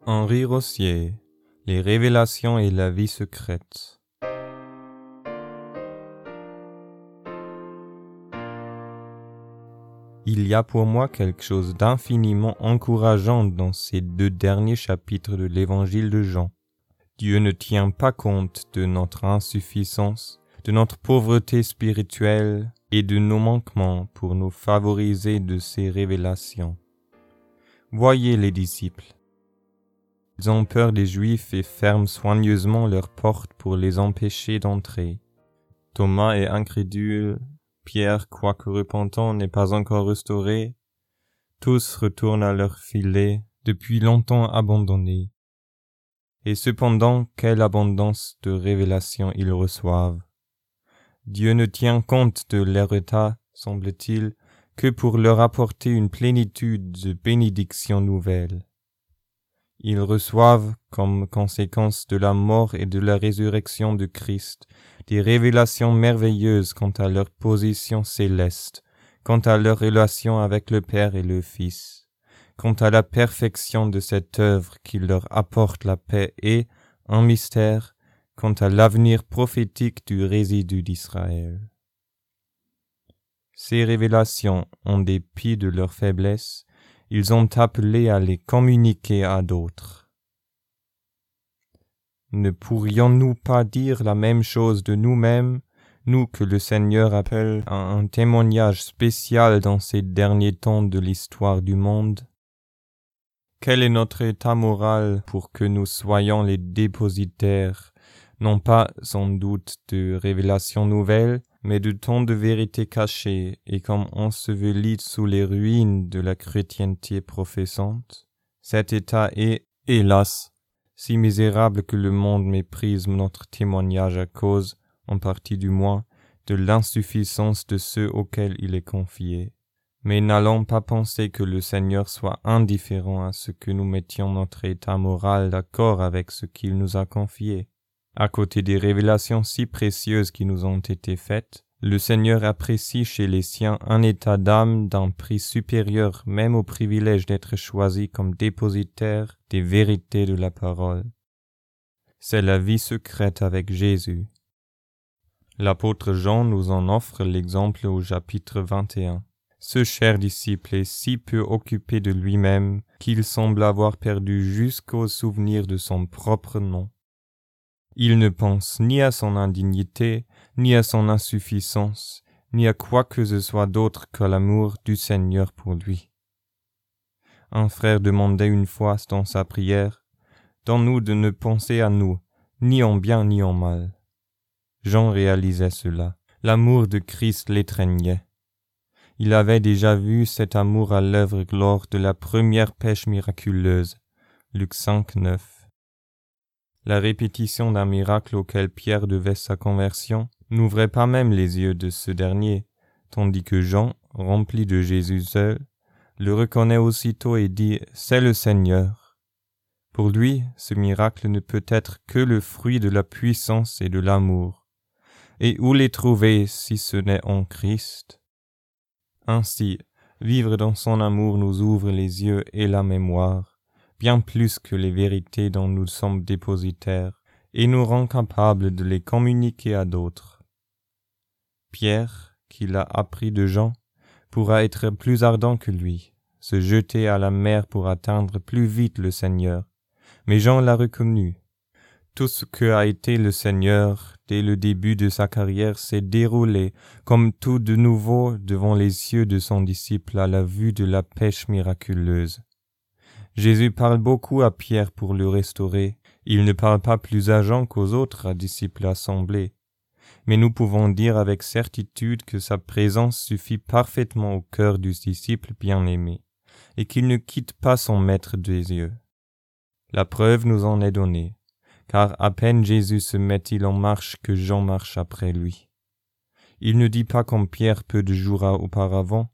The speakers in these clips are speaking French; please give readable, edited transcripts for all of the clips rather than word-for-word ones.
Henri Rossier, Les révélations et la vie secrète. Il y a pour moi quelque chose d'infiniment encourageant dans ces 2 derniers chapitres de l'évangile de Jean. Dieu ne tient pas compte de notre insuffisance, de notre pauvreté spirituelle et de nos manquements pour nous favoriser de ses révélations. Voyez les disciples. Ils ont peur des Juifs et ferment soigneusement leurs portes pour les empêcher d'entrer. Thomas est incrédule, Pierre, quoique repentant, n'est pas encore restauré. Tous retournent à leur filet, depuis longtemps abandonnés. Et cependant, quelle abondance de révélations ils reçoivent. Dieu ne tient compte de leur état, semble-t-il, que pour leur apporter une plénitude de bénédictions nouvelles. Ils reçoivent, comme conséquence de la mort et de la résurrection de Christ, des révélations merveilleuses quant à leur position céleste, quant à leur relation avec le Père et le Fils, quant à la perfection de cette œuvre qui leur apporte la paix et, en mystère, quant à l'avenir prophétique du résidu d'Israël. Ces révélations, en dépit de leur faiblesse, ils ont appelé à les communiquer à d'autres. Ne pourrions-nous pas dire la même chose de nous-mêmes, nous que le Seigneur appelle à un témoignage spécial dans ces derniers temps de l'histoire du monde? Quel est notre état moral pour que nous soyons les dépositaires, non pas sans doute de révélations nouvelles, mais de tant de vérités cachées et comme ensevelies sous les ruines de la chrétienté professante? Cet état est, hélas, si misérable que le monde méprise notre témoignage à cause, en partie du moins, de l'insuffisance de ceux auxquels il est confié. Mais n'allons pas penser que le Seigneur soit indifférent à ce que nous mettions notre état moral d'accord avec ce qu'il nous a confié. À côté des révélations si précieuses qui nous ont été faites, le Seigneur apprécie chez les siens un état d'âme d'un prix supérieur même au privilège d'être choisi comme dépositaire des vérités de la parole. C'est la vie secrète avec Jésus. L'apôtre Jean nous en offre l'exemple au chapitre 21. Ce cher disciple est si peu occupé de lui-même qu'il semble avoir perdu jusqu'au souvenir de son propre nom. Il ne pense ni à son indignité, ni à son insuffisance, ni à quoi que ce soit d'autre que l'amour du Seigneur pour lui. Un frère demandait une fois dans sa prière, « Donne-nous de ne penser à nous, ni en bien ni en mal. » Jean réalisait cela. L'amour de Christ l'étreignait. Il avait déjà vu cet amour à l'œuvre lors de la première pêche miraculeuse, Luc 5, 9. La répétition d'un miracle auquel Pierre devait sa conversion n'ouvrait pas même les yeux de ce dernier, tandis que Jean, rempli de Jésus seul, le reconnaît aussitôt et dit « C'est le Seigneur ». Pour lui, ce miracle ne peut être que le fruit de la puissance et de l'amour. Et où les trouver si ce n'est en Christ? Ainsi, vivre dans son amour nous ouvre les yeux et la mémoire, bien plus que les vérités dont nous sommes dépositaires, et nous rend capables de les communiquer à d'autres. Pierre, qui l'a appris de Jean, pourra être plus ardent que lui, se jeter à la mer pour atteindre plus vite le Seigneur, mais Jean l'a reconnu. Tout ce que a été le Seigneur dès le début de sa carrière s'est déroulé comme tout de nouveau devant les yeux de son disciple à la vue de la pêche miraculeuse. Jésus parle beaucoup à Pierre pour le restaurer. Il ne parle pas plus à Jean qu'aux autres disciples assemblés. Mais nous pouvons dire avec certitude que sa présence suffit parfaitement au cœur du disciple bien-aimé, et qu'il ne quitte pas son maître des yeux. La preuve nous en est donnée, car à peine Jésus se met-il en marche que Jean marche après lui. Il ne dit pas comme Pierre peu de jours auparavant,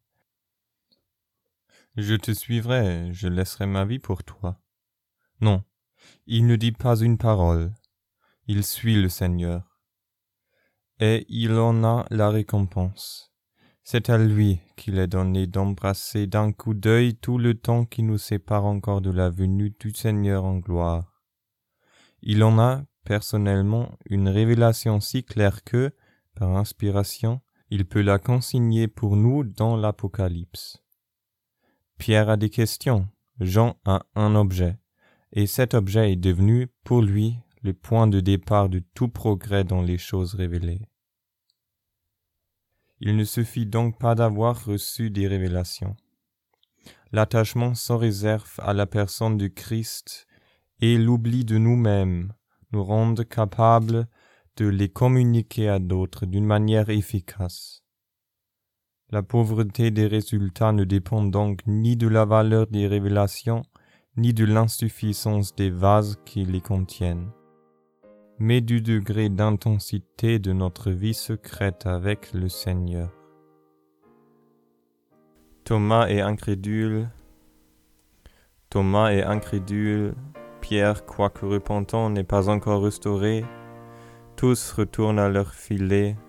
« Je te suivrai, je laisserai ma vie pour toi. » Non, il ne dit pas une parole. Il suit le Seigneur. Et il en a la récompense. C'est à lui qu'il est donné d'embrasser d'un coup d'œil tout le temps qui nous sépare encore de la venue du Seigneur en gloire. Il en a, personnellement, une révélation si claire que, par inspiration, il peut la consigner pour nous dans l'Apocalypse. Pierre a des questions, Jean a un objet, et cet objet est devenu, pour lui, le point de départ de tout progrès dans les choses révélées. Il ne suffit donc pas d'avoir reçu des révélations. L'attachement sans réserve à la personne du Christ et l'oubli de nous-mêmes nous rendent capables de les communiquer à d'autres d'une manière efficace. La pauvreté des résultats ne dépend donc ni de la valeur des révélations, ni de l'insuffisance des vases qui les contiennent, mais du degré d'intensité de notre vie secrète avec le Seigneur. Thomas est incrédule, Pierre, quoique repentant, n'est pas encore restauré, tous retournent à leur filet,